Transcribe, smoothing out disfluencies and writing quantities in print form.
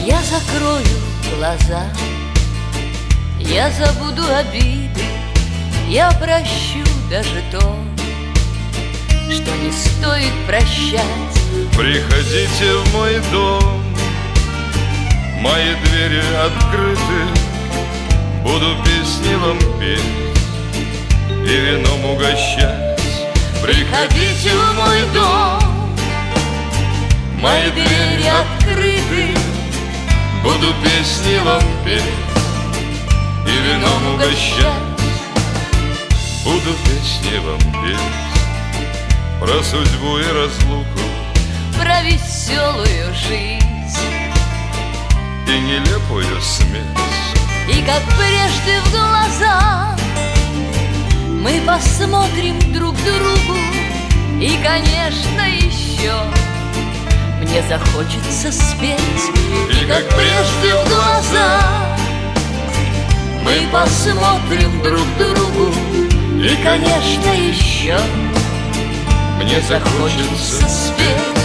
Я закрою глаза, я забуду обиды, я прощу даже то, что не стоит прощать. Приходите в мой дом, мои двери открыты, буду песни вам петь и вином угощать. Приходите в мой дом, мои двери открыты, буду песни вам петь и вином угощать. Буду песни вам петь про судьбу и разлуку, про веселую жизнь и нелепую смерть. И как прежде в глаза мы посмотрим друг другу, и, конечно, еще мне захочется спеть. И как прежде в глаза мы посмотрим друг другу, и, конечно, еще мне захочется спеть.